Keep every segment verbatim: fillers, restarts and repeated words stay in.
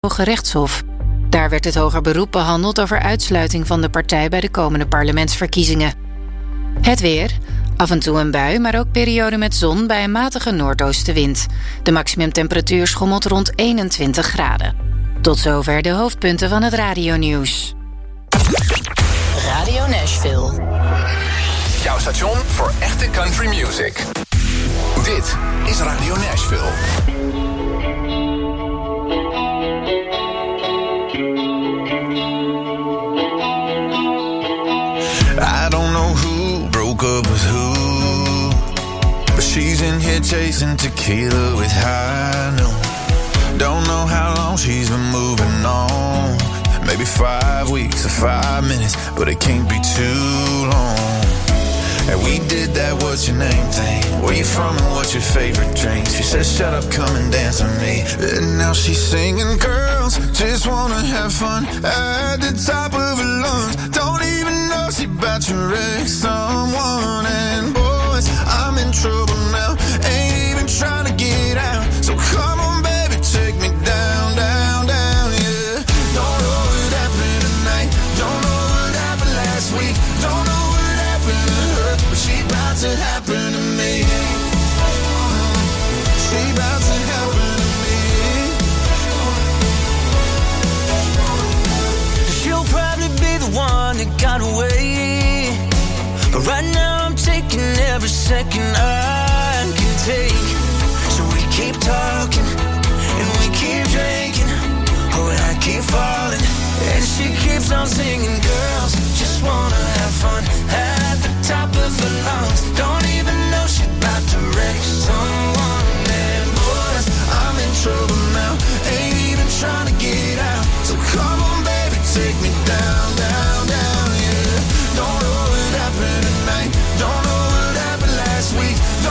Hooggerechtshof. Daar werd het hoger beroep behandeld over uitsluiting van de partij bij de komende parlementsverkiezingen. Het weer. Af en toe een bui, maar ook periode met zon bij een matige noordoostenwind. De maximumtemperatuur schommelt rond eenentwintig graden. Tot zover de hoofdpunten van het radionieuws. Radio Nashville. Jouw station voor echte country music. Dit is Radio Nashville. I don't know who broke up with who, but she's in here chasing tequila with high noon. Don't know how long she's been moving on. Maybe five weeks or five minutes, but it can't be too long. And we did that what's your name thing. Where you from and what's your favorite drink? She says shut up, come and dance with me. And now she's singing, girls just wanna have fun at the top of her lungs. Don't even know she about to wreck someone. And boys, I'm in trouble now, ain't even trying to get out. So come on baby, take me down, down, down, yeah. Don't know what happened tonight, don't know what happened last week, don't know what happened to her, but she about to happen to me. She about to happen to me. She'll probably be the one that got away, but right now I'm taking every second I can take. So we keep talking and we keep drinking. Oh, and I keep falling and she keeps on singing. Girls just wanna have fun at the top of her lungs. Don't even know she's about to wreck someone. And boys, I'm in trouble now, ain't even trying to get out. So come on baby, take me down, down, down, yeah. Don't know what happened tonight, don't know what happened last week, don't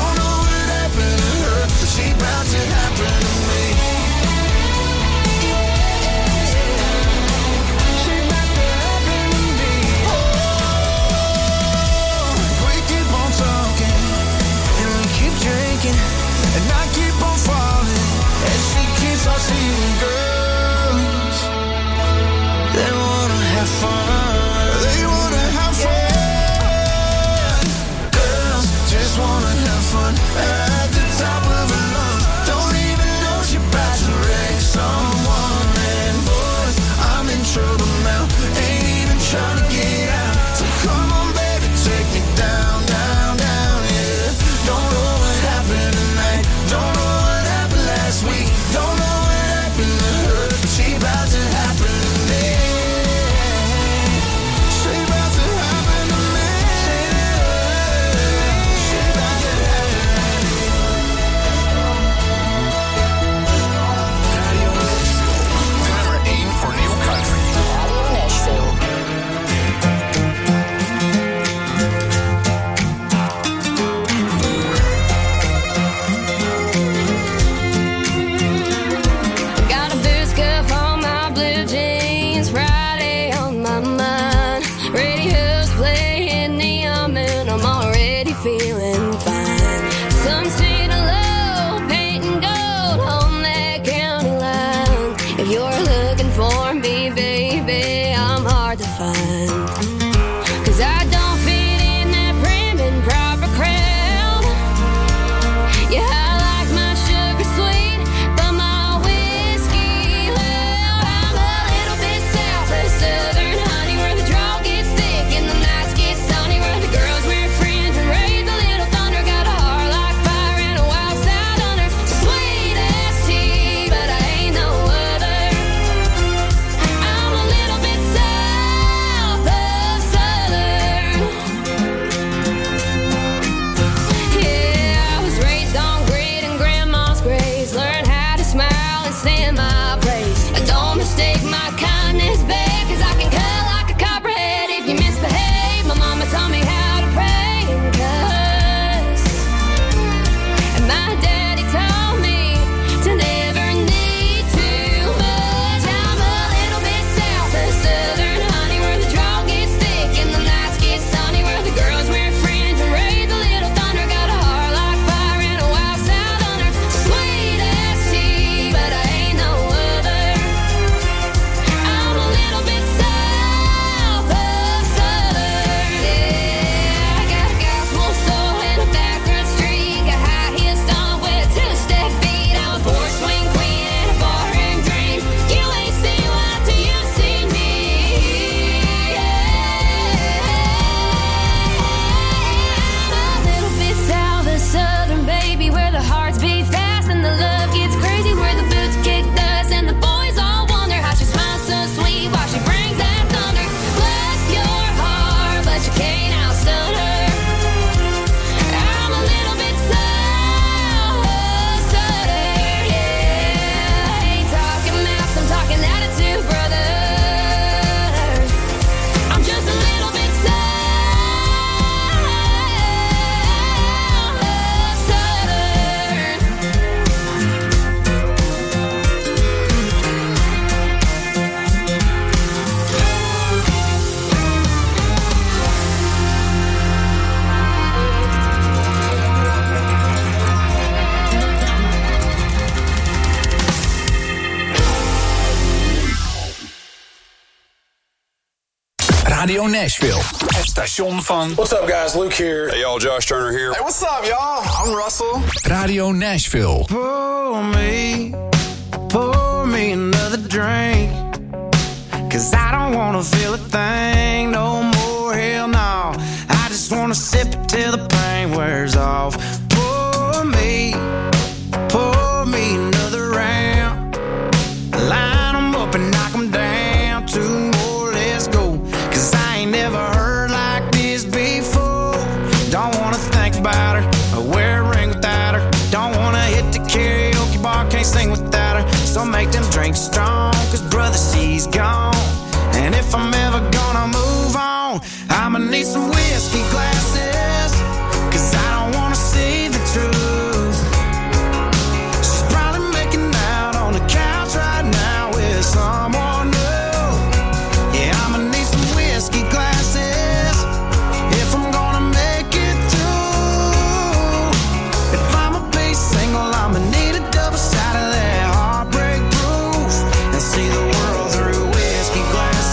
Radio Nashville. Het station van... What's up, guys? Luke here. Hey, y'all. Josh Turner here. Hey, what's up, y'all? I'm Russell. Radio Nashville. Pour me, pour me another drink. Cause I don't wanna feel a thing no more, hell no. I just wanna sip it till the pain wears off. Pour me, pour me another round. Line them up and knock them down. Two more, let's go. Cause I ain't never heard like this before. Don't wanna think about her or wear a ring without her. Don't wanna hit the karaoke bar, can't sing without her. So make them drinks strong, cause brother, she's gone. And if I'm ever gonna move on, I'ma need some whiskey glasses. Cause I don't wanna see the truth. She's probably making out on the couch right now with someone new. Yeah, I'ma need some whiskey glasses if I'm gonna make it through. If I'ma be single, I'ma need a double shot of that heartbreak proof. And see the world through whiskey glasses.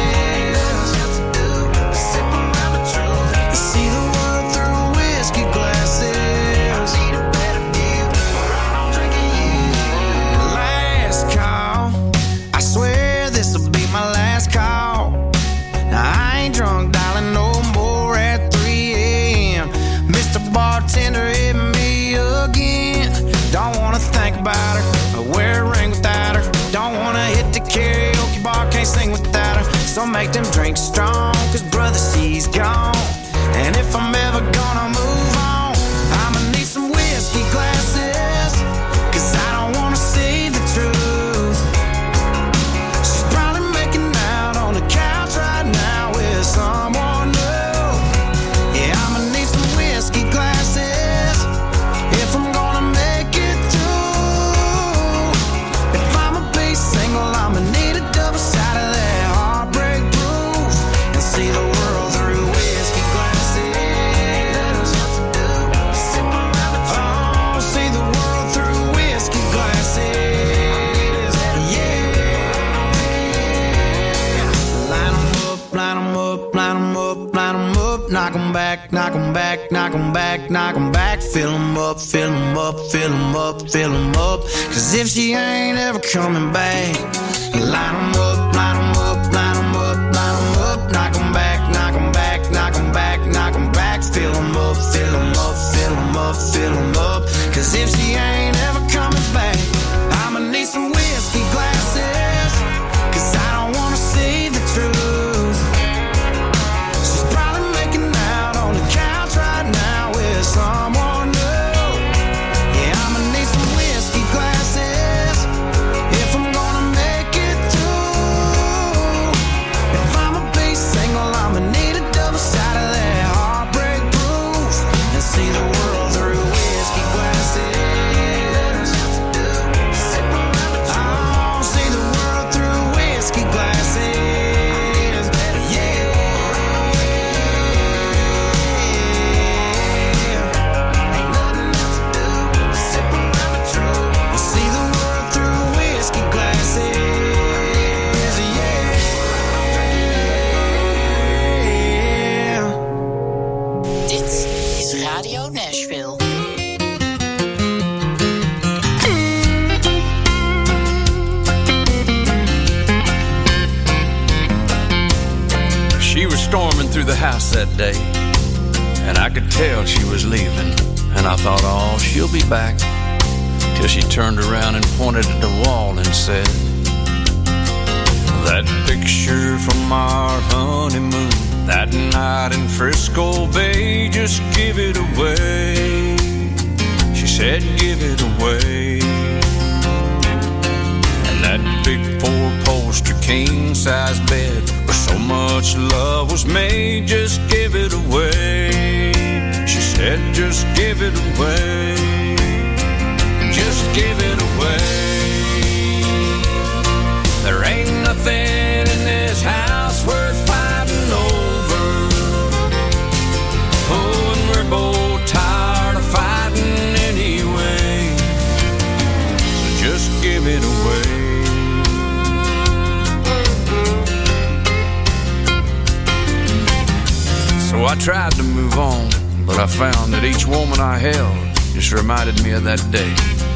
See the world through whiskey glasses. I need a better view. I'm drinking you. Last call. I swear this'll be my last call. Now I ain't drunk, darling, no more at three a.m. Mister Bartender hit me again. Don't wanna think about her or wear a ring without her. Don't wanna hit the karaoke bar, can't sing without her. So make them drinks strong, cause brother, she's gone. And if I'm ever gonna move on, I'ma need some whiskey glasses. Cause I don't wanna see the truth. She's probably making out on the couch right now with someone new. Yeah, I'ma need some whiskey glasses if I'm gonna make it through. If I'ma be single, I'ma need a double shot of that heartbreak proof. And see the world through whiskey glasses. Oh, see the world through whiskey glasses. Yeah. Line 'em up, line 'em up, line 'em up, line 'em up. Knock 'em back, knock 'em back, knock 'em back, knock 'em back. Fill 'em up, fill 'em up, fill 'em up, fill 'em up. Cause if she ain't ever coming back, line 'em up, line 'em up, line 'em up, line 'em up. Knock 'em back, knock 'em back, knock 'em back, knock 'em back. Fill 'em up, fill 'em up, fill 'em up, fill 'em up. Cause if she ain't ever coming back, I'ma need some whiskey glasses. Cause I don't wanna see the truth. She's probably making out on the couch right now with someone new. Yeah, I'ma need some whiskey glasses if I'm gonna make it through. If I'ma be single, I'ma need a double shot of that heartbreak proof. And see the world through whiskey glasses. Oh, see the world through whiskey glasses. Yeah. Ain't nothing else to do. Sip around the truth. See the world through whiskey glasses. Yeah. Dit is Radio Nashville. She was storming through the house that day, and I could tell she was leaving. And I thought, oh, she'll be back. Till she turned around and pointed at the wall and said, that picture from our honeymoon, that night in Frisco Bay, just give it away. She said, give it away. And that big four-poster king-size bed where so much love was made, just give it away. She said, just give it away. Just give it away. There ain't nothing in this house worth fighting over. Oh, and we're both tired of fighting anyway. So just give it away. tried to move on, but I found that each woman I held just reminded me of that day.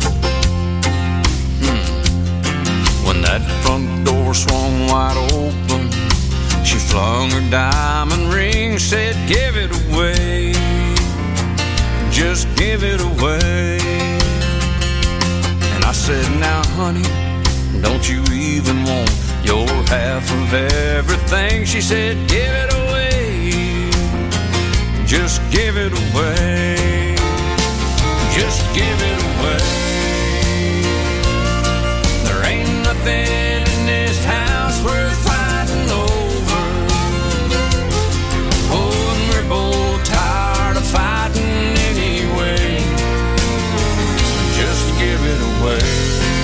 Hmm. When that front door swung wide open, she flung her diamond ring, said, give it away, just give it away. And I said, now honey, don't you even want your half of everything? She said, give it away, just give it away, just give it away. There ain't nothing in this house worth fighting over. Oh, and we're both tired of fighting anyway, so just give it away.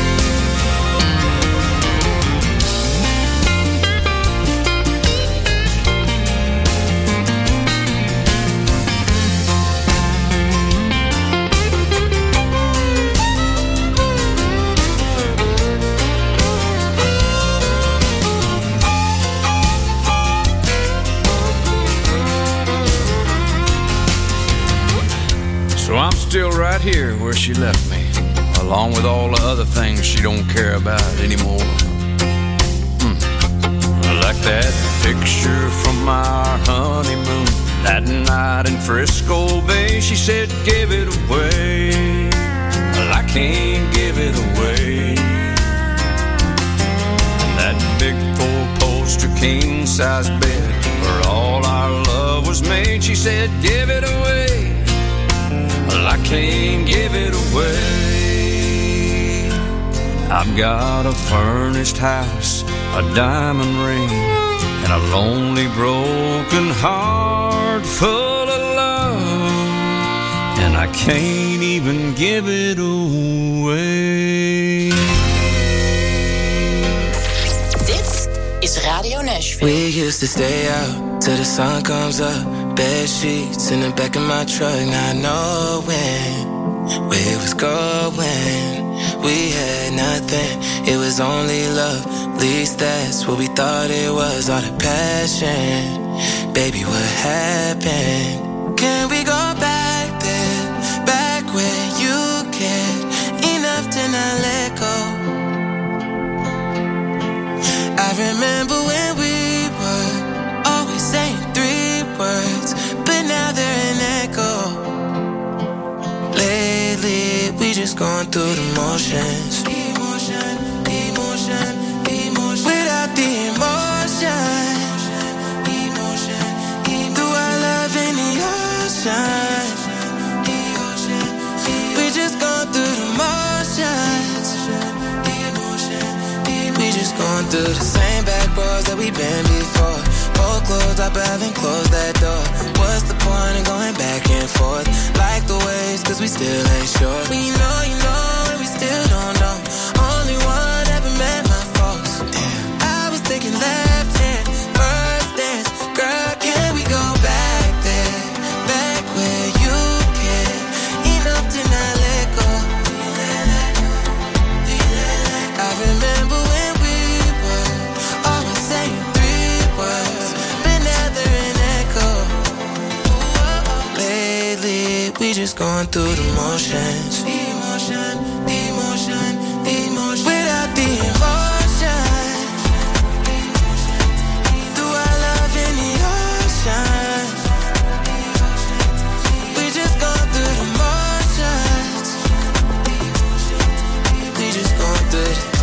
So I'm still right here where she left me, along with all the other things she don't care about anymore. Hmm. Like that picture from our honeymoon, that night in Frisco Bay. She said, give it away. Well, I can't give it away. And that big four-poster king-size bed where all our love was made. She said, give it away. Well, I can't give it away. I've got a furnished house, a diamond ring, and a lonely broken heart full of love, and I can't even give it away. Dit is Radio Nashville. We used to stay out till the sun comes up. Bed sheets in the back of my truck, not knowing where it was going. We had nothing, it was only love. At least that's what we thought it was, all the passion. Baby, what happened? Can we go back there, back where you cared enough to not let go? I remember when we were always saying three words, but now they're an echo. Lately, we just going through the motions. Emotion, emotion, emotion. Without the emotion, emotion, emotion. Through our love in the ocean, emotion, emotion. We just going through the motions. Emotion, emotion. We just going through the same back roads that we've been before. Both closed up, haven't closed that door. What's the point of going back and forth? Like the waves, cause we still ain't sure. We know, you know, and we still don't know. Only one ever met my folks. Damn, I was thinking left hand, first dance. Girl, can we go back there? Back where you cared enough to not let go. I remember when we were always saying three words, but now they're an echo. Lately, we just going through the motions. Emotion, emotion, emotion. Without the emotion, through our love in the ocean, we just going through the motions. We just going through the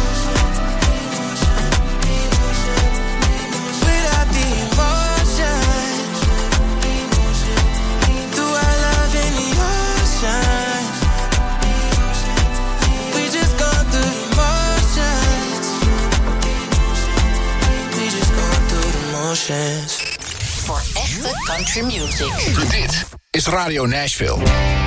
without the emotion, through our love in the ocean, we just going through the motions. We just going through the motions. Voor echte country music. Dit is Radio Nashville.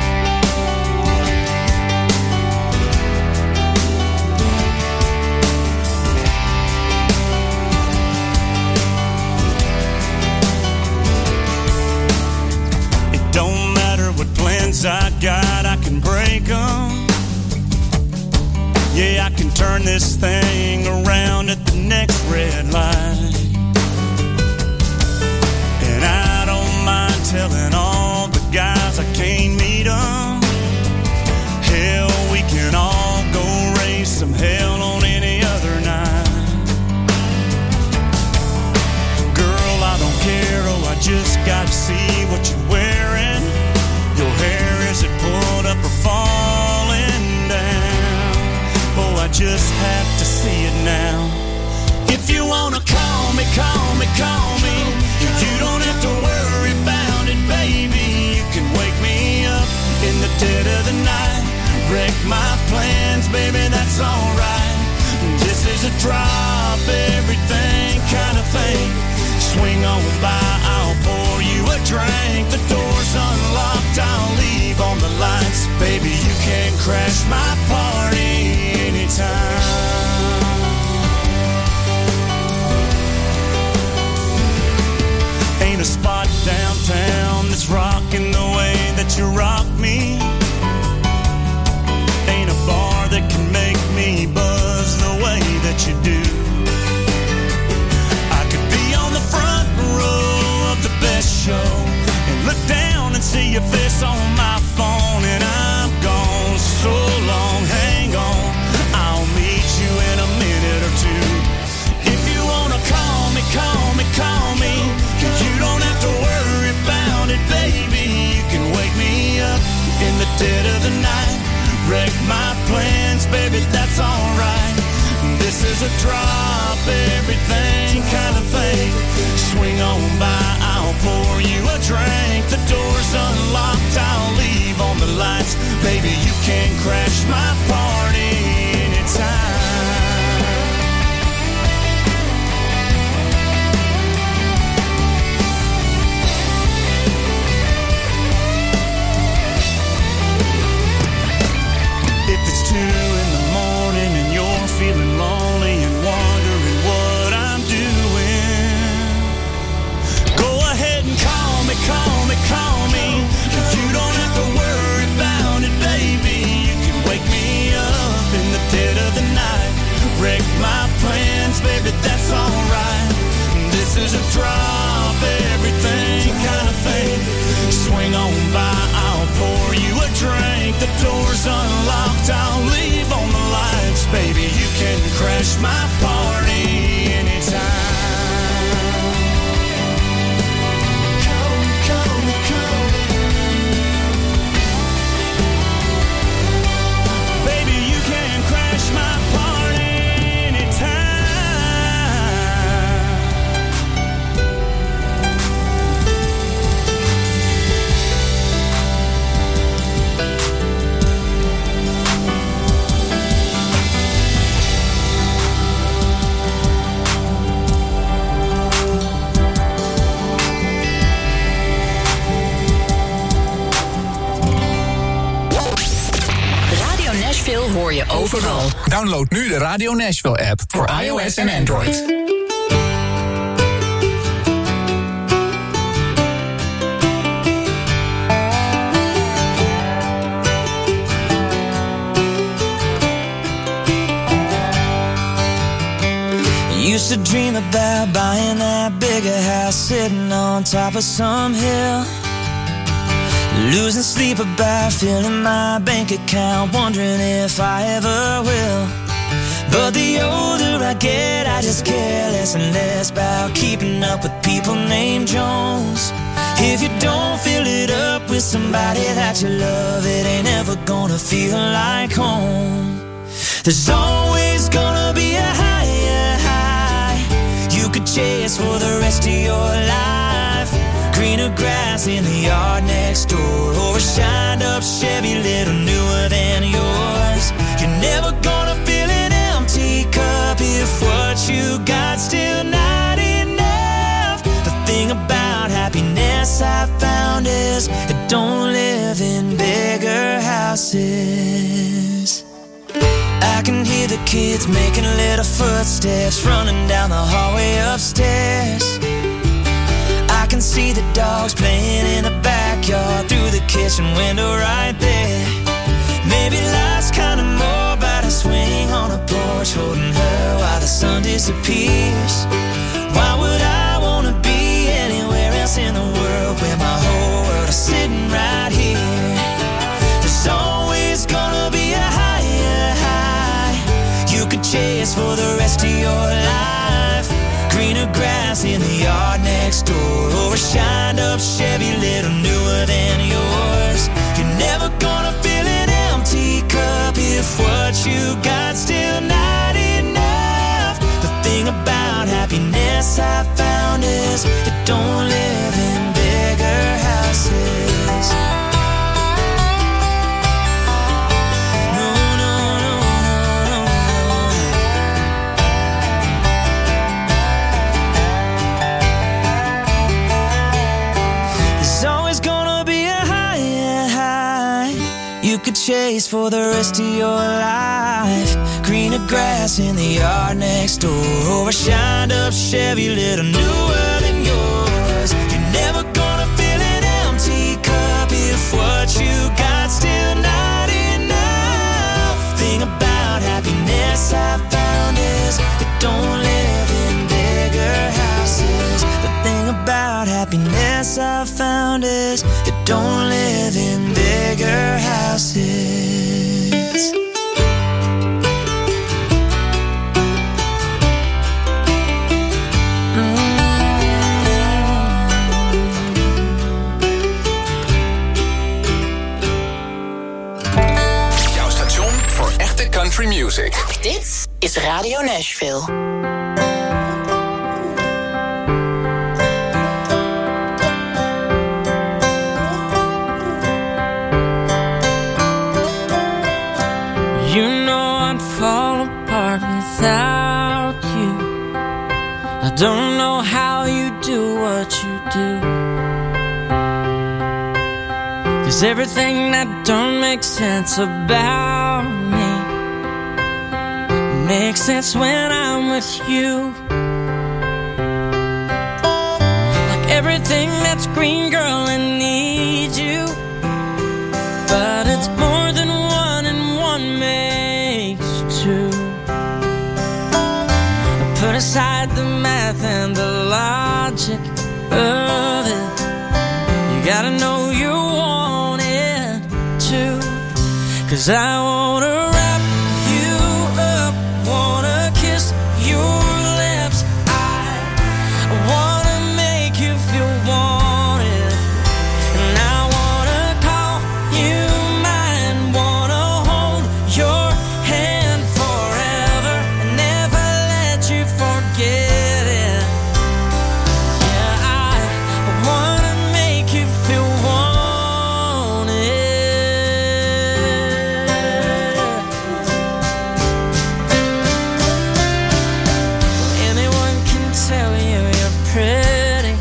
It don't matter what plans I got, I can break them. Yeah, I can turn this thing around at the next red light. And I don't mind telling call me. You don't have to worry about it, baby. You can wake me up in the dead of the night. Wreck my plans, baby, that's alright. This is a drop everything kind of thing. Swing on by, I'll pour you a drink. The door's unlocked, I'll leave on the lights. Baby, you can crash my party anytime. Ain't a spot downtown that's rocking the way that you rock me. Ain't a bar that can make me buzz the way that you do. I could be on the front row of the best show and look down and see your face on my phone, and I'm gone so long, hang on, I'll meet you in a minute or two. If you wanna call me, call me, call me. You don't have to worry about it, baby. You can wake me up in the dead of the night. Wreck my plans, baby, that's alright. This is a drop everything kind of thing. Swing on by, I'll pour you a drink. The door's unlocked, I'll leave on the lights. Baby, you can crash my party anytime. If it's two in the morning and you're feeling lonely and wondering what I'm doing, go ahead and call me, call me, call me. You don't have to worry about it, baby. You can wake me up in the dead of the night. Wreck my plans, baby, that's alright. This is a drop everything kind of thing. Swing on by, I'll pour you a drink. The door's unlocked, I'll leave on the lights. Baby, you can crash my party anytime. Call me, call me, call me. Baby, you can crash my party anytime. Nashville hoor je overal. Download nu de Radio Nashville app voor iOS en Android. Used to dream about buying that bigger house, sitting on top of some hill. Losing sleep about filling my bank account, wondering if I ever will. But the older I get, I just care less and less about keeping up with people named Jones. If you don't fill it up with somebody that you love, it ain't ever gonna feel like home. There's always gonna be a higher high you could chase for the rest of your life. Greener grass in the yard next door, or a shined up Chevy little newer than yours. You're never gonna fill an empty cup if what you got still not enough. The thing about happiness I found is it don't live in bigger houses. I can hear the kids making little footsteps running down the hallway upstairs. I can see the dogs playing in the backyard through the kitchen window right there. Maybe life's kinda more about a swing on a porch, holding her while the sun disappears. Why would I wanna be anywhere else in the world when my whole world is sitting right here? There's always gonna be a higher high you could chase for the rest of your life. Greener grass in the yard next door, or a shined up Chevy little newer than yours. You're never gonna fill an empty cup if what you got still not enough. The thing about happiness I found is place for the rest of your life. Greener grass in the yard next door, or a shined up Chevy little newer than yours. You're never gonna fill an empty cup if what you got still not enough. Thing about happiness I found is it don't live in bigger houses. The thing about happiness I found is it don't live in bigger houses. Jouw station voor echte country music. Dit is Radio Nashville. You know I'd fall apart without you. I don't know how you do what you do, 'cause everything that don't make sense about me makes sense when I'm with you. Like everything that's green, girl, I need you, but it's more than one and one makes two. Put aside the math and the logic of it. You gotta know you want it too, 'cause I wanna wrap you up, wanna kiss your lips. I wanna make you feel wanted, and I wanna call you mine, wanna hold your hand forever and never let you forget it. Yeah, I wanna make you feel wanted. Anyone can tell you you're pretty,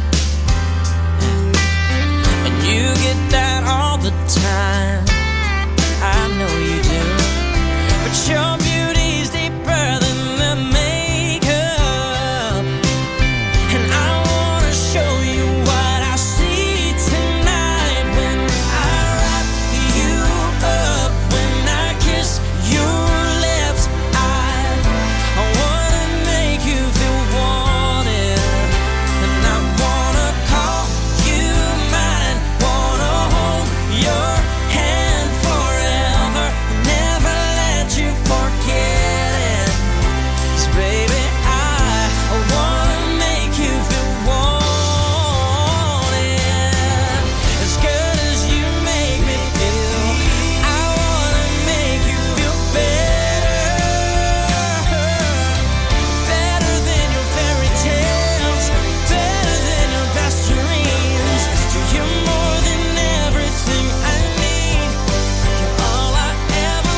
and you get that all the time. I know you do, but your beauty's deeper than the makeup, and I wanna show you what I see tonight when I wrap you up, when I kiss your lips. I, I wanna make you feel wanted, and I wanna call you mine, wanna hold your hand forever, never let you forget it. 'Cause baby, I, I wanna make you feel wanted, as good as you make me feel. I wanna make you feel better, better than your fairy tales, better than your best dreams. You're more than everything I need. You're all I ever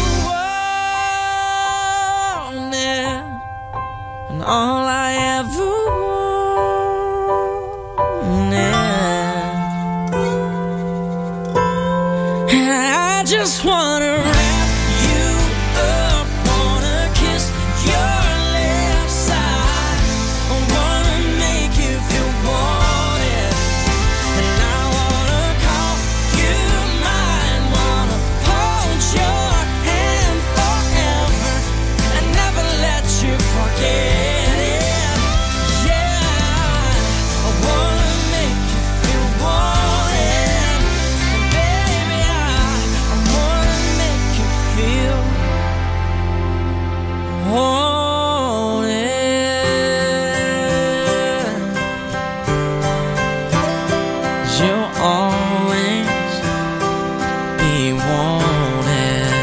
wanted, and all I ever wanted. And I just wanna wrap you up, wanna kiss your lips. I wanna make you feel wanted, and I wanna call you mine, wanna hold your hand forever and never let you forget it. Yeah, I wanna make you feel wanted, and baby, I, I wanna make you feel wanted. You'll always be wanted.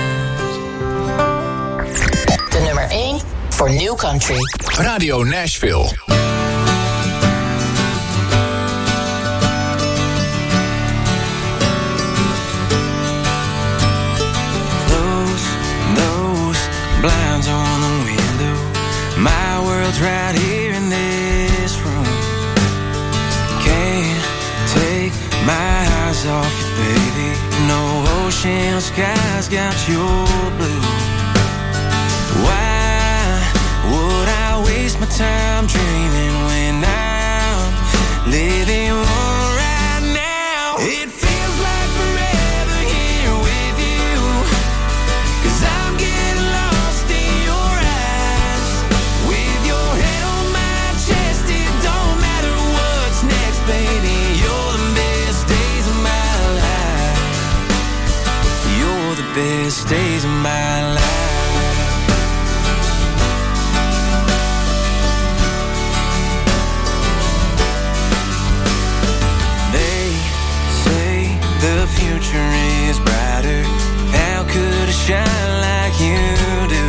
De nummer één voor New Country. Radio Nashville. Close those blinds on the window. My world's right here in this room. Can't take my eyes off you, baby. No ocean skies got your blue. Why would I waste my time dreaming when I'm living one right now? It feels like forever here with you, 'cause I'm getting lost in your eyes. With your head on my chest, it don't matter what's next, baby. You're the best days of my life. You're the best days of my life. The future is brighter. How could I shine like you do?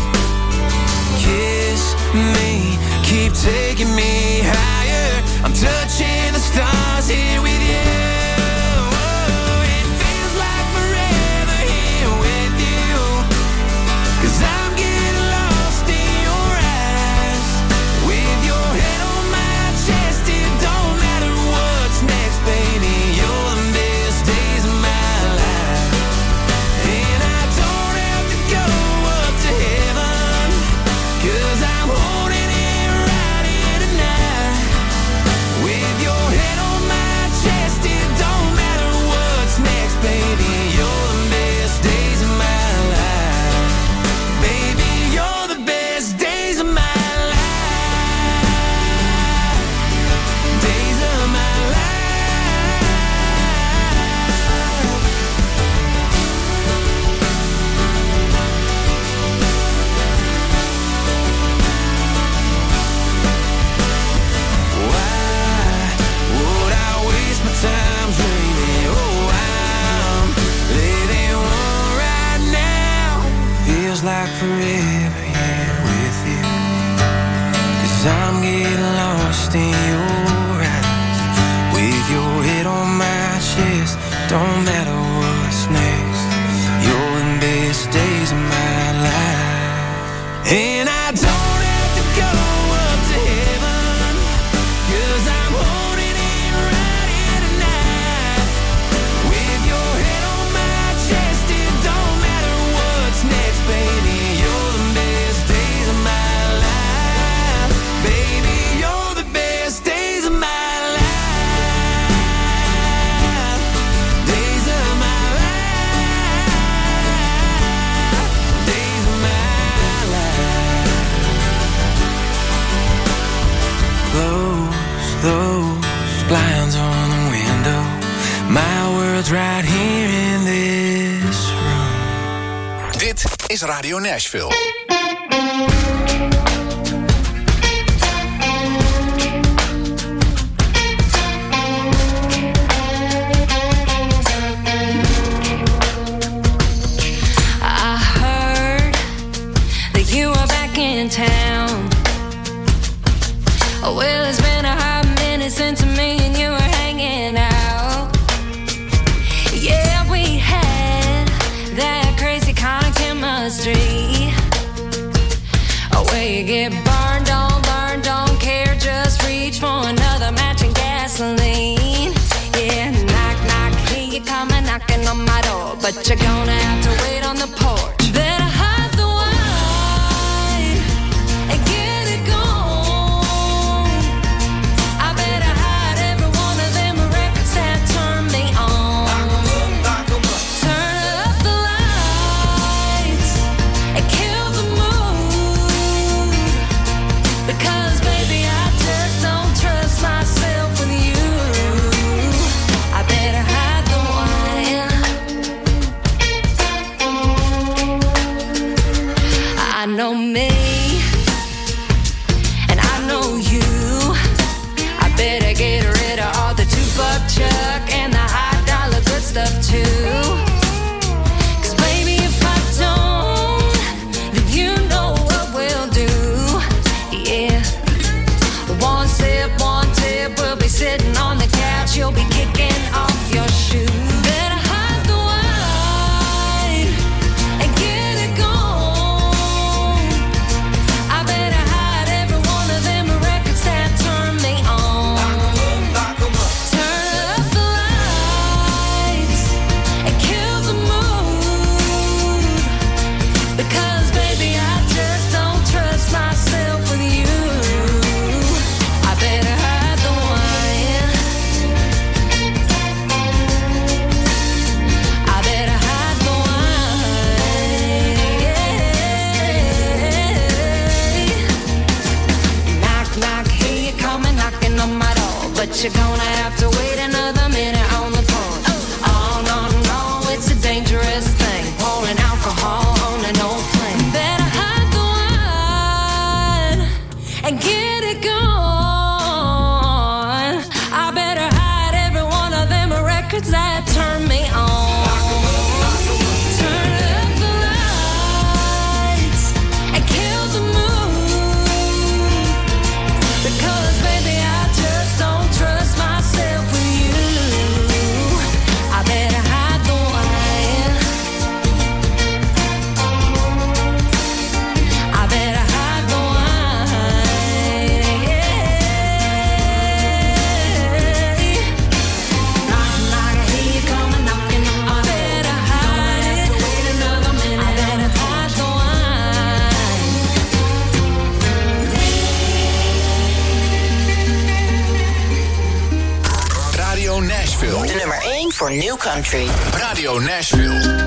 Kiss me, keep taking me higher. I'm touching the stars here with you. Oh, it feels like forever here with you, 'cause I'm getting lost in your eyes. With your head on my chest, it don't matter what's next, baby. You're the best days of my life. And I don't have to go up to heaven, 'cause I'm holding it right here tonight. With your head on my chest, it don't matter what's next, baby. You're the best days of my life. Baby, you're the best days of my life. Days of my life. Why would I waste my time dreaming? Oh, I'm living one right now. Feels like forever here with you, 'cause I'm getting lost in your eyes. With your head on my chest, don't matter what's next. You're the best days of my life. And I don't have to go up to heaven, 'cause I'm holding it right here tonight. With your head on my chest, it don't matter what's next, baby. You're the best days of my life. Baby, you're the best days of my life. Days of my life. Days of my life. Close those blinds on the window. My world's right here in this room. Dit is Radio Nashville. I heard that you are back in town. Oh, well, it's been a hot minute since me and you were hanging out. Yeah, we had that crazy kind of chemistry. Oh, where you get burned, don't burn, don't care, just reach for another match and gasoline. Yeah, knock, knock, hear you coming, knocking on my door, but you're gonna have to wait on the porch. Better hide the wine and get it gone. I better hide every one of them records that turn me on. Turn up the lights and kill the mood, because baby, I just don't trust myself with you. I better hide the wine on my door, but you're gonna have to wait another minute on the phone. Oh, no, no, it's a dangerous thing, pouring alcohol on an old flame. Better hide the wine and get it gone. I better hide every one of them records that turn me on. Turn up the lights and kill the moon, because baby I just don't trust myself with you. I better hide the wine. I better hide the wine. Yeah. Knock, knock, I hear you coming, knocking on my door. I better hide it. Wait another minute. I better hide the wine. Radio Nashville. De nummer één voor New Country. Radio Nashville.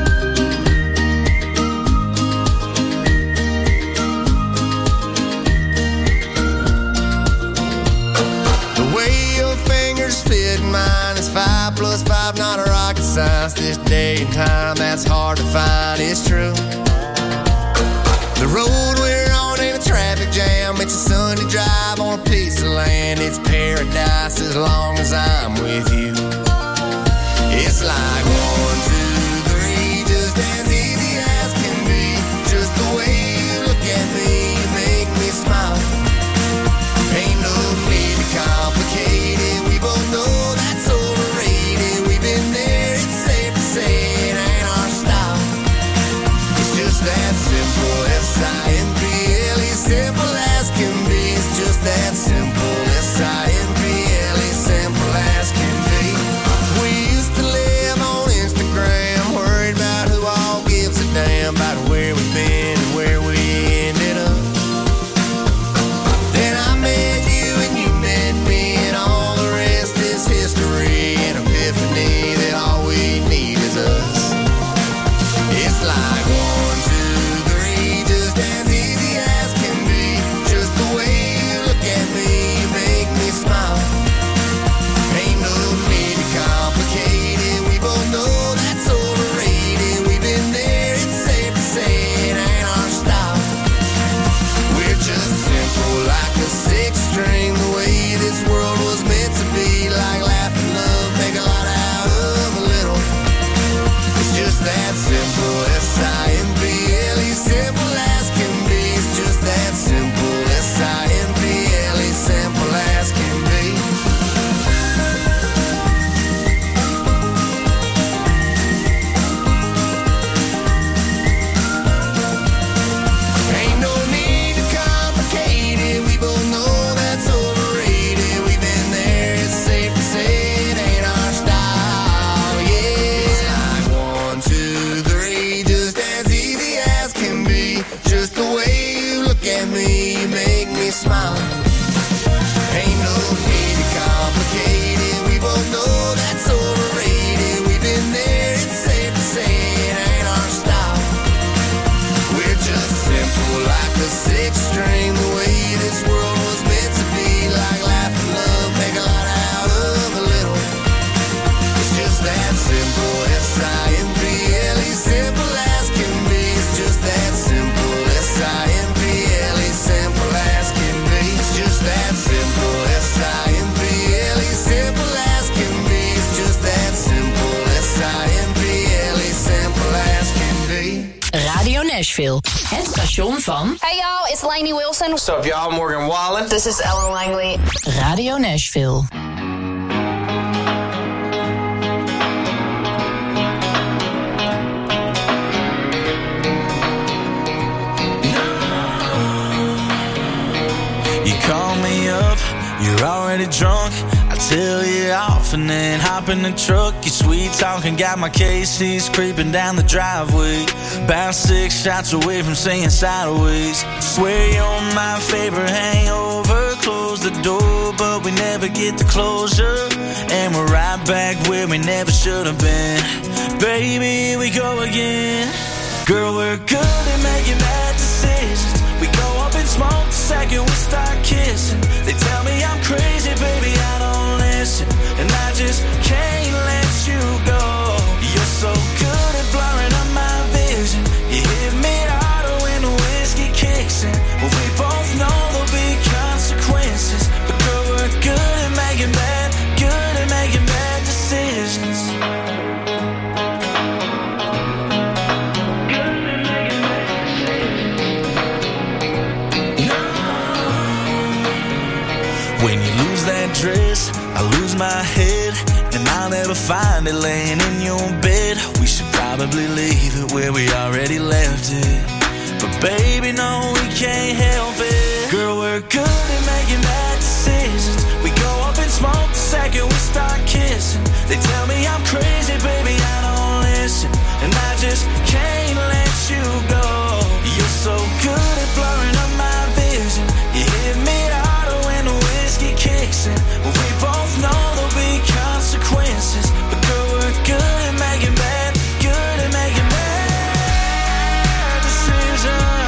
The way your fingers fit mine is five plus five, not a rocket science. This day and time, that's hard to find, it's true. The road we're on ain't a traffic jam. It's a Sunday drive on a piece of land. It's paradise as long as I'm with you. It's like one, two, three, just as easy as can be. Just the way you look at me, you make me smile. Ain't no need to complicate it. We both know that's overrated. We've been there, it's safe to say it ain't our style. It's just that simple, S I M P L E, simple as can be. It's just that simple, S I M P L E, simple as can be. We used to live on Instagram, worried about who all gives a damn about where we've been and where we ended up. Then I met you and you met me, and all the rest is history. An epiphany that all we need is us. It's like one, two, three, just as easy as can be. Just the way you look at me, you make me smile. Ain't no need to complicate it. We both know that's overrated. We've been there, it's safe to say it ain't our style. We're just simple like a six string, the way this world was meant to be. Like laugh and love, make a lot out of a little. It's just that simple, S I M P L E, simple as can be. It's just that simple, S I M P L E, simple as can be. Ain't no need to complicate it. We both know that's overrated. We've been there, it's safe to say it ain't our style. Yeah, it's like one, two, three, just as easy as can be. Just the way you look at me, you make me smile. Ain't no need to complicate it. We both know that's overrated. We've been there, it's safe to say it ain't our style. We're just simple like a six string, the way this world was meant to be. Like laugh and love, make a lot out of a little. It's just that simple, S I M P L E, simple as can be. It's just that simple, S I M P L E, simple as can be. It's just that simple, S I M P L E, simple as can be. It's just that simple, S I M P L E, simple as can be. Radio Nashville. Het station van Hey y'all, it's Lainey Wilson. What's up, y'all? Morgan Wallen. This is Ellen Langley. Radio Nashville. You call me up, you're already drunk. I tell you off and then hop in the truck. Your sweet talking got my K Cs creeping down the driveway. About six shots away from saying sideways. Swear you're my favorite hangover. Close the door, but we never get the closure. And we're right back where we never should have been. Baby, here we go again. Girl, we're good at making bad decisions. We go up in smoke the second we start kissing. They tell me I'm crazy, baby, you lose that dress, I lose my head, and I'll never find it laying in your bed. We should probably leave it where we already left it. But baby, no, we can't help it. Girl, we're good at making bad decisions. We go up in smoke the second we start kissing. They tell me I'm crazy, baby, I don't listen. And I just can't let you go. You're so good at blurring up my vision. You hit me harder when the whiskey kicks in. Well, we both know there'll be consequences. But girl, we're good at making bad, good at making bad decisions.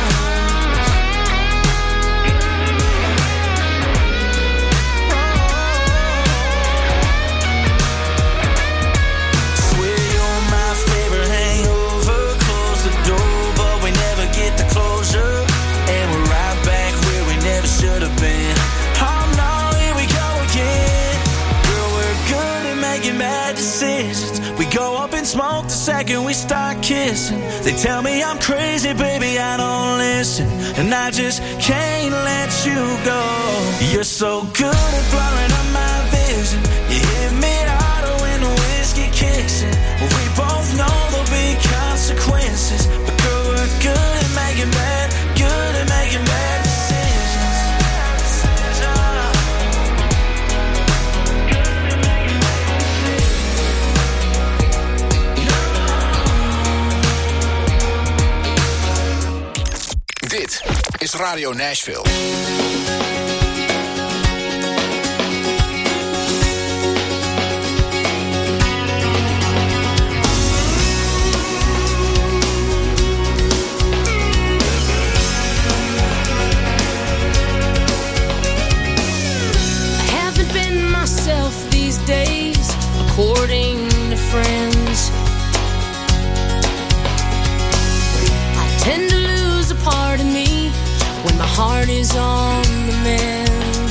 We go up in smoke the second we start kissing. They tell me I'm crazy, baby, I don't listen. And I just can't let you go. You're so good at blurring up my vision. You hit me harder when the whiskey kicks in. Well, we both know there'll be consequences. But girl, we're good at making bad, good at making bad decisions. Dit is Radio Nashville. Days, according to friends, I tend to lose a part of me when my heart is on the mend.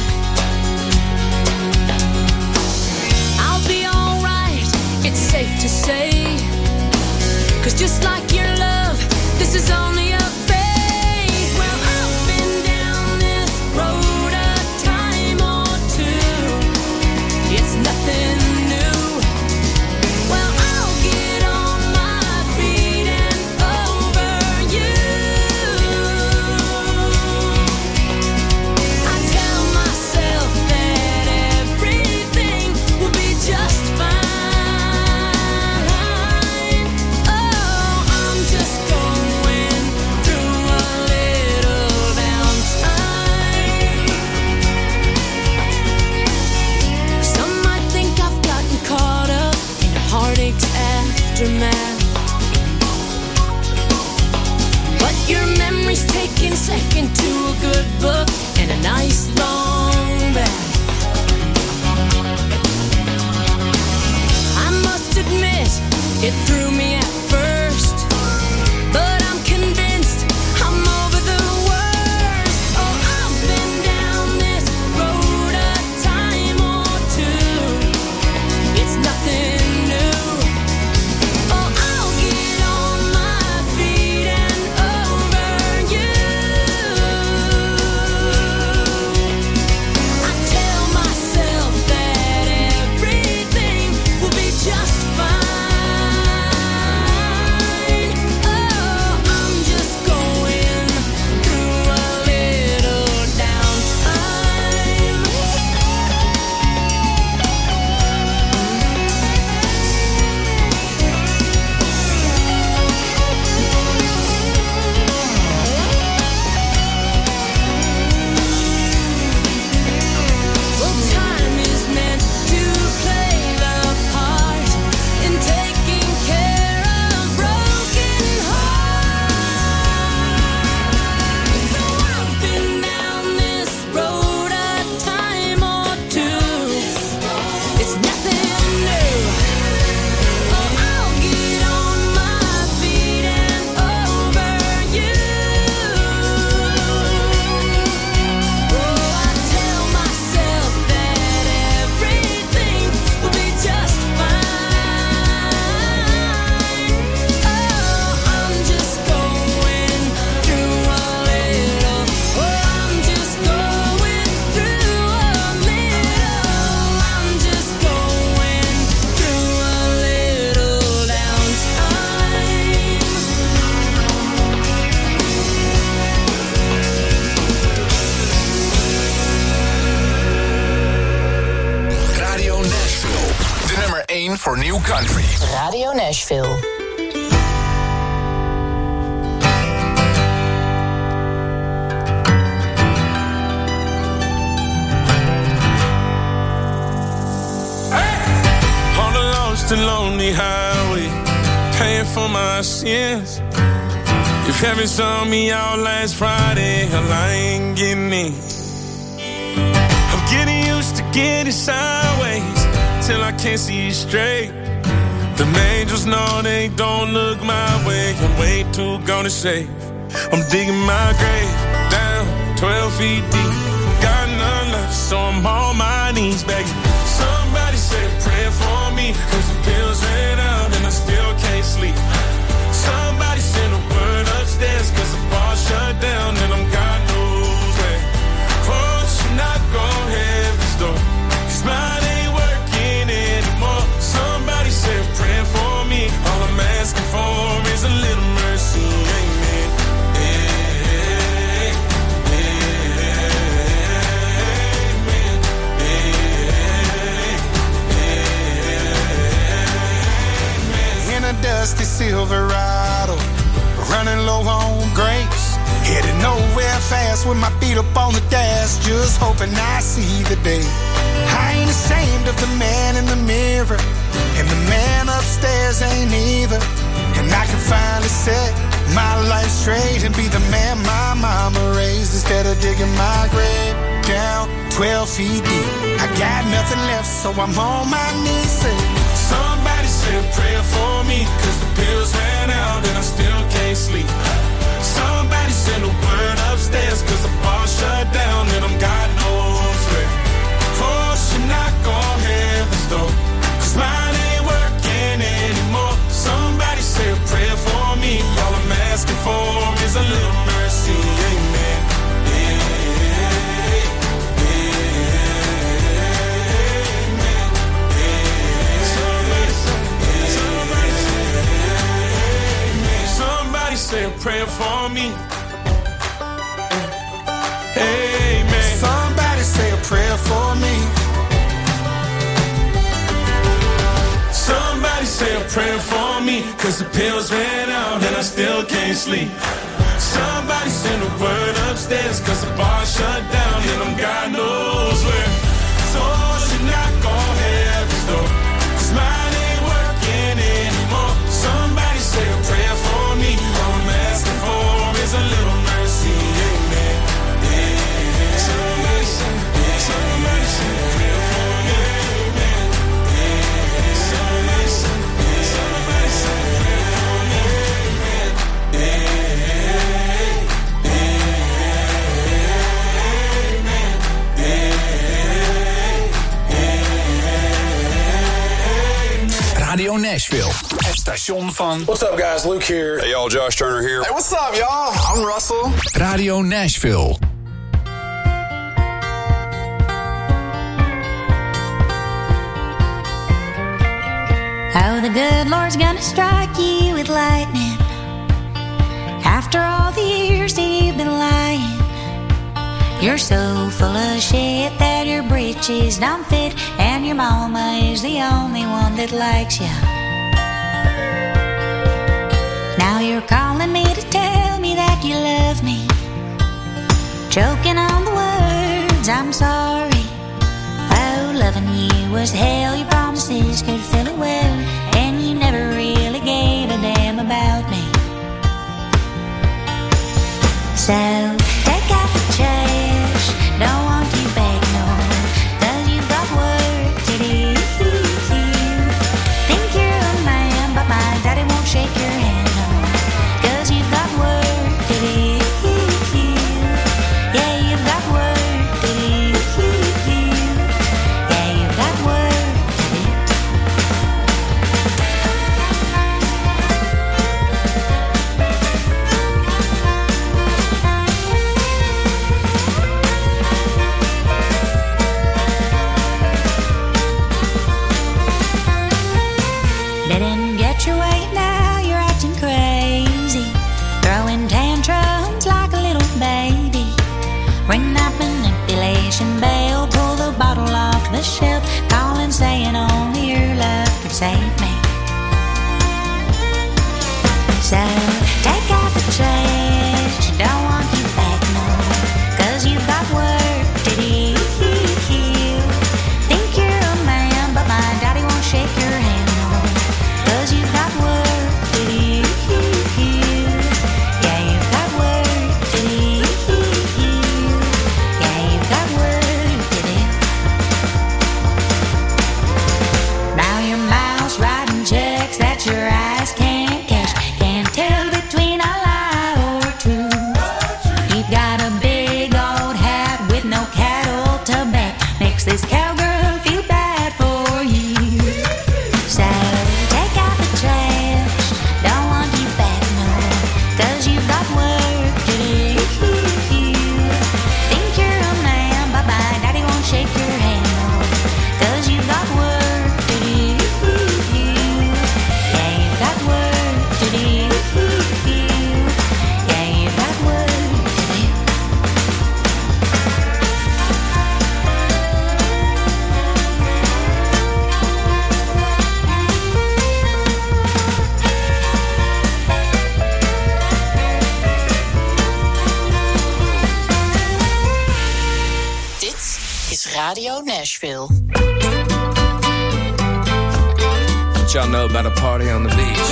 I'll be alright, it's safe to say, 'cause just like your love, this is only a phase. Well, I've been down this road a time or two. It's nothing new. Well, I'll get on my feet and over you. I tell één voor New Country. Radio Nashville. On the lost and lonely highway, paying for my sins. If heaven saw me out last Friday, hell, I ain't getting in. I'm getting used to getting sideways till I can't see straight. The angels know they don't look my way. I'm way too gonna say I'm digging my grave down twelve feet deep. Got none left, so I'm on my knees begging. Somebody said pray for me, cause the bills ran out and I still can't sleep. Somebody send a word upstairs, cause the bar shut down and I'm God knows where. Oh, she knock on heaven's door, cause mine ain't working anymore. Somebody said pray for me, all I'm asking for is a little mercy, amen. Dusty Silverado, running low on grapes, headed nowhere fast with my feet up on the gas, just hoping I see the day. I ain't ashamed of the man in the mirror, and the man upstairs ain't either. And I can finally set my life straight and be the man my mama raised, instead of digging my grave down twelve feet deep. I got nothing left, so I'm on my knees saying, somebody said pray for me, cause the bills ran out and I still can't sleep. Somebody send a word upstairs, cause the bar shut down and I'm God knows where. Oh, she knock on heaven's door, cause mine ain't working anymore. Somebody said pray for me, all I'm asking for is a little mercy, amen. Say a prayer for me. Amen. Somebody say a prayer for me. Somebody say a prayer for me, cause the pills ran out and I still can't sleep. Somebody send a word upstairs, cause the bar shut down and I'm God knows where. So she knock on heaven's door, cause mine ain't working anymore. Somebody say a prayer for me, all I'm asking for is a little mercy, amen. Yeah. Somebody say, somebody say a prayer for me, amen. Yeah. Somebody say, somebody say a prayer for me, amen. Radio Nashville, het station van... What's up guys, Luke here. Hey y'all, Josh Turner here. Hey, what's up y'all? I'm Russell. Radio Nashville. Oh, the good Lord's gonna strike you with lightning after all the years that you've been lying. You're so full of shit that your britches don't fit, and your mama is the only one that likes you. Now you're calling me to tell me that you love me, choking on the words, I'm sorry. Oh, loving you was hell, your promises could fill it well, and you never really gave a damn about me. So take out the trash, don't want you back no more, cause you've got work to do. Think you're a man, but my daddy won't shake your hand no, cause you've got work to do. Yeah, you've got work to do. Yeah, you've got work to do. girl, feel bad for you. So take out the trash, don't want you back no, 'cause you've got work to do. Think you're a man, bye bye, daddy won't shake your hand no, 'cause you've got work to do. Yeah, you've got work to do. Yeah, you've got work to do. Dit is Radio Nashville. What y'all know about a party on the beach?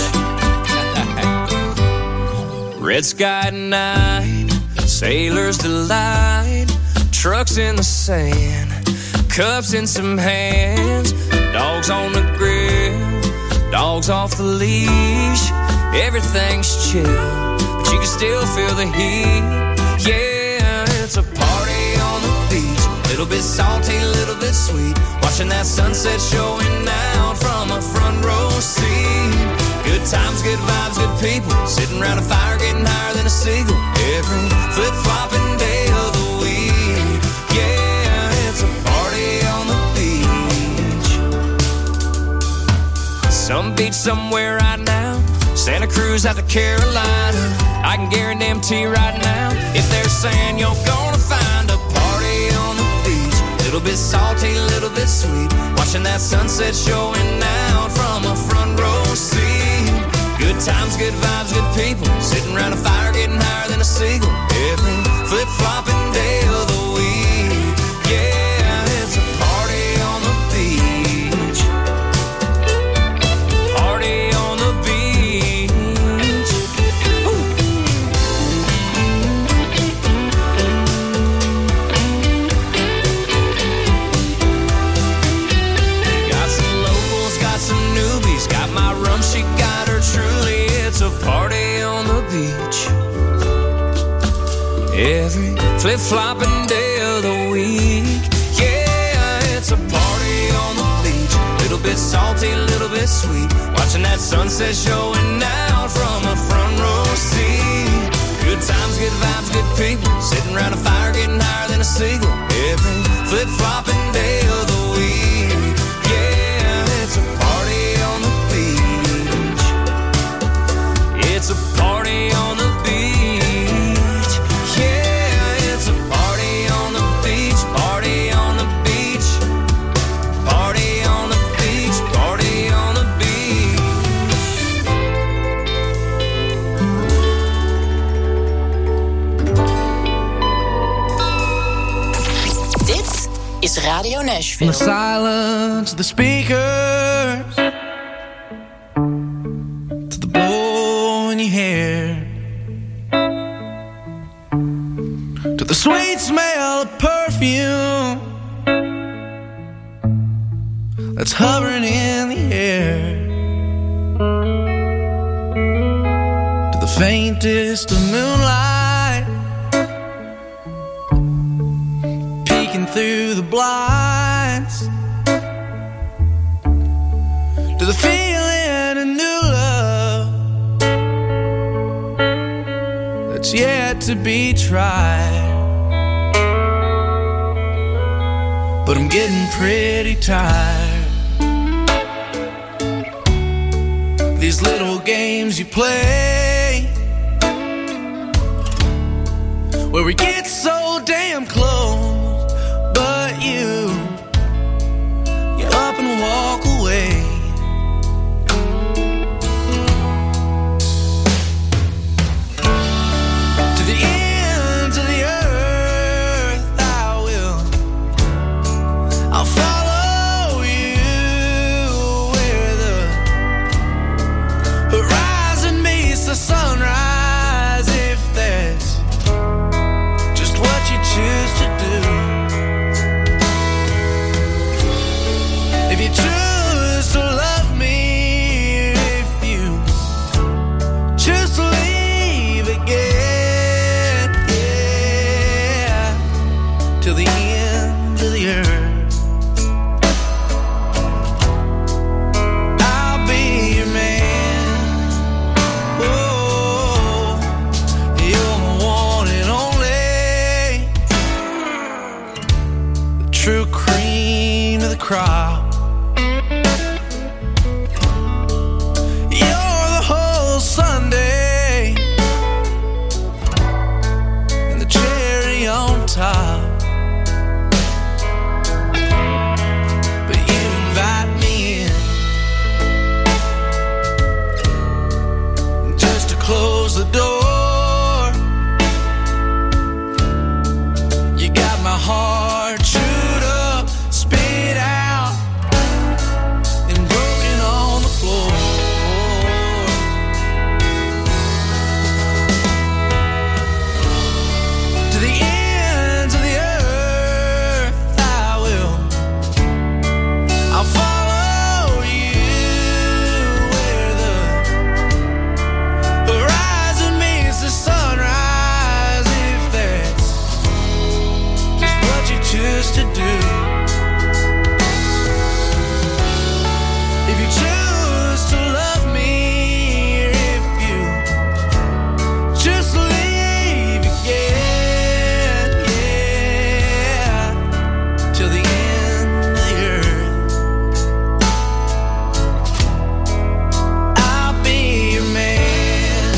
Red sky at night, sailor's delight, trucks in the sand, cups in some hands, dogs on the grill, dogs off the leash. Everything's chill, but you can still feel the heat. Yeah, it's a party on the beach, little bit salty, little bit sweet, watching that sunset showing out from a front row seat. Good times, good vibes, good people, sitting around a fire getting higher than a seagull every flip-flopping day of the week. Yeah, it's a party on the beach. Some beach somewhere right now, Santa Cruz out to Carolina. I can guarantee right now, if they're saying you're gonna find a party on the beach, little bit salty, little bit sweet, watching that sunset showing out from a front row seat. Good times, good vibes, good people, sitting around a fire getting higher than a seagull every flip-flopping day of the week. Yeah, it's a party on the beach. Party on the beach. Ooh. Got some locals, got some newbies, got my rum, she got her truly. It's a party on the beach every flip-flopping day of the week. Yeah, it's a party on the beach, little bit salty, little bit sweet, watching that sunset showing out from a front row seat. Good times, good vibes, good people, sitting around a fire getting higher than a seagull every flip-flopping day of the week. Yeah, it's a party on the beach. It's a party on the beach. Yeah, it's a party on the beach. Party on the beach. Party on the beach. Party on the beach. Dit is Radio Nashville. The silence of the speakers, to the blow in your hair, to the sweet smell of perfume that's hovering in the air, to the faintest of moonlight peeking through the blinds, to the feeling of new love that's yet to be tried. But I'm getting pretty tired. These little games you play, where we get so damn close, but you, you up and walk away. To the ends of the earth I will, I'll follow you where the horizon meets the sunrise, if that's just what you choose to do. the crowd. You're the whole Sunday and the cherry on top. But you invite me in just to close the door. You got my heart chewed up, spit out, and broken on the floor. To the ends of the earth I will. I'll follow you where the horizon meets the sunrise, if that's just what you choose to do. If you choose to love me, or if you just leave again, yeah, till the end of the earth, I'll be your man.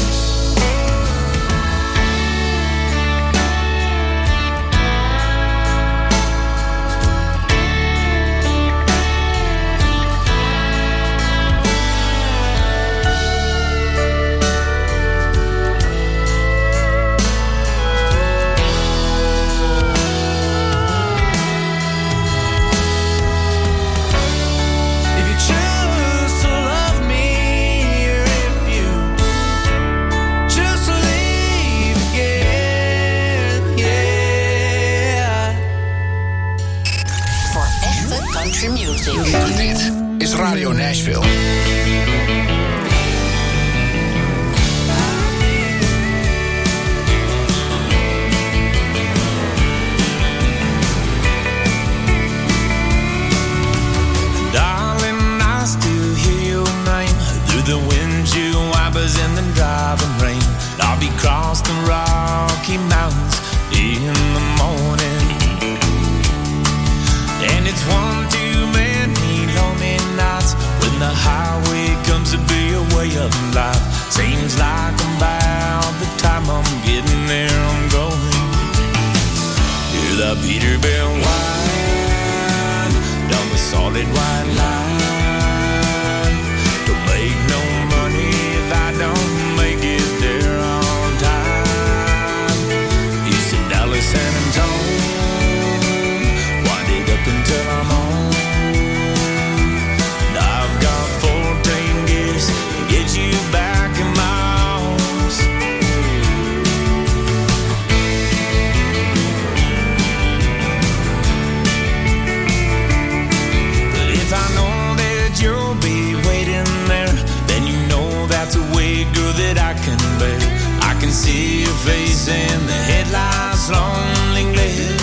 If you choose to love me, or if you just leave again, yeah. Voor echte country music. Dit is Radio Nashville. Darling, I still hear your name through the windshield wipers and the driving rain. I'll be crossing the Rocky Mountains in the morning, and it's one too many lonely nights when the highway comes to be a way of life. Seems like about the time I'm getting there, I'm going. Hear the Peterbilt whine down the solid white line. Don't make no money if I don't make it there on time. Houston, Dallas, San Antonio, wind it up until I'm home. I've got fourteen years to get you back in my arms. But if I know that you'll be waiting there, then you know that's a way, girl, that I can bear. I can see your face in the headlights, lonely glare.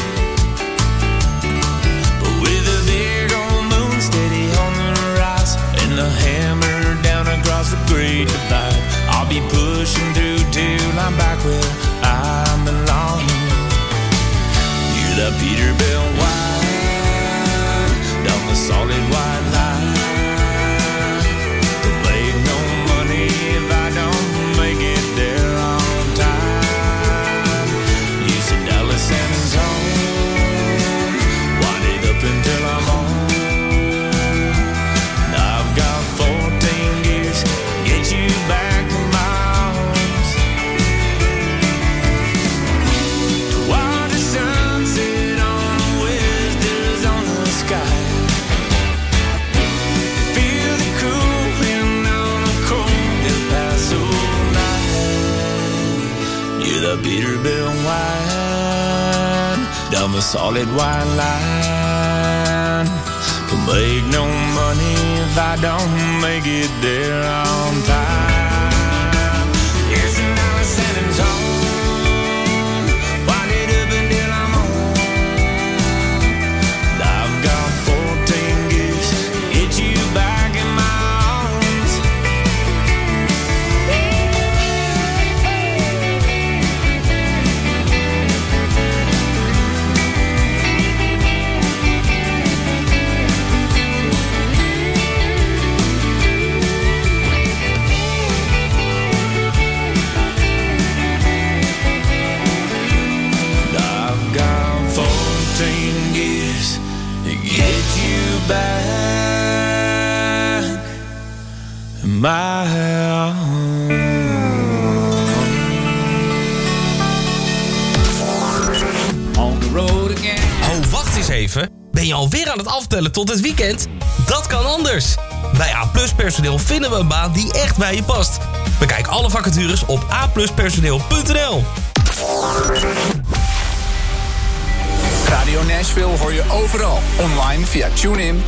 But with a big old moon steady on the rise and the hammer down across the great divide, I'll be pushing through till I'm back where I belong. You're the Peterbilt whine down the solid white line. Don't make no money if I don't make it there on time. Houston, Dallas, San Antonio, wind it up until I'm home. And I've got fourteen years to get you back in my arms. To watch the sunset on the west is on the sky. Feel the cool wind on the cold El Paso night. You're the Peterbilt whine down the solid white line. Don't make no money if I don't make it there on time. Yes, and now it's San Antonio, wind it up until I'm home. And I've got fourteen years to get you back in my arms. back in my arms. On the road again. Oh, wacht eens even. Ben je alweer aan het aftellen tot het weekend? Dat kan anders. Bij A Plus Personeel vinden we een baan die echt bij je past. Bekijk alle vacatures op a plus personeel punt n l. Radio Nashville hoor je overal. Online via TuneIn,